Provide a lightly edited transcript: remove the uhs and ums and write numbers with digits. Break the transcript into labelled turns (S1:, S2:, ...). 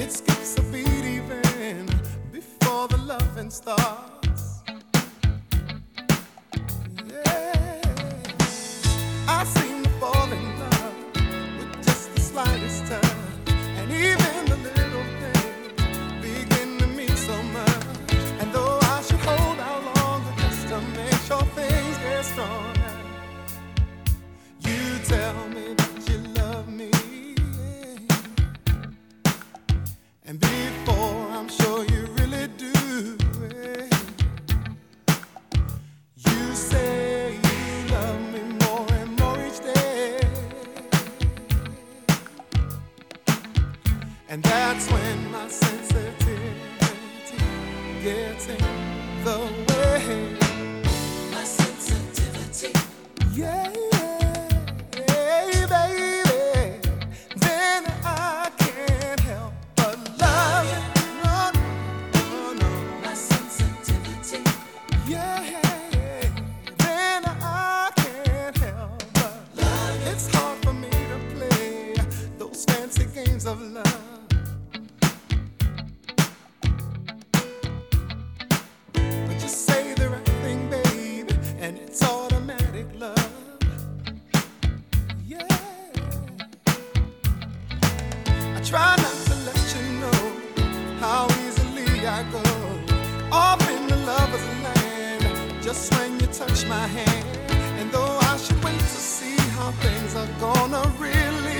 S1: It skips a beat even before the loving starts. Yeah, I seem to fall in love with just the slightest touch, and even the little things begin to mean so much. And though I should hold out longer just to make sure things get stronger, you tell me that you love me. And before I'm sure you really do, you say you love me more and more each day. And that's when my sensitivity gets in the way. My sensitivity, yeah. Of love, but you say the right thing, baby, and it's automatic love. Yeah, I try not to let you know how easily I go off in the lover's land just when you touch my hand. And though I should wait to see how things are gonna really